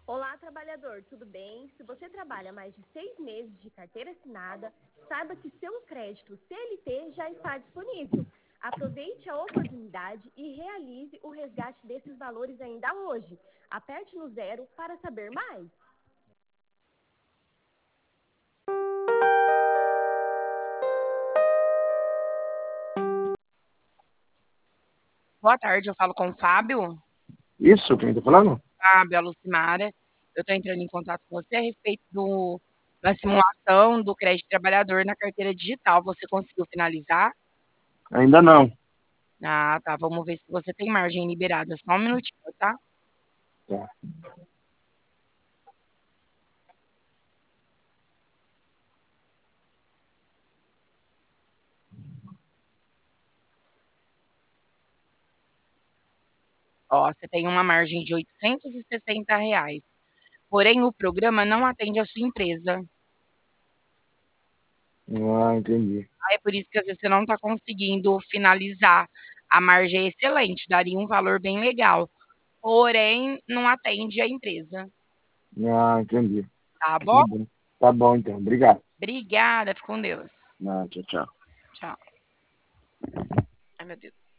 Olá, trabalhador, tudo bem? Se você trabalha mais de 6 meses de carteira assinada, saiba que seu crédito CLT já está disponível. Aproveite a oportunidade e realize o resgate desses valores ainda hoje. Aperte no 0 para saber mais. Boa tarde, eu falo com o Fábio. Isso, quem tá falando? Fábio, a Lucimara. Eu estou entrando em contato com você a respeito da simulação do crédito trabalhador na carteira digital. Você conseguiu finalizar? Ainda não. Ah, tá. Vamos ver se você tem margem liberada. Só um minutinho, tá? Tá. Ó, você tem uma margem de R$ 860. Porém, o programa não atende a sua empresa. Ah, entendi. É por isso que às vezes você não está conseguindo finalizar. A margem é excelente, daria um valor bem legal. Porém, não atende a empresa. Ah, entendi. Tá Tá bom? bom. Tá bom, então. Obrigado. Obrigada, fica com Deus. Ah, tchau, tchau. Tchau. Ai, meu Deus.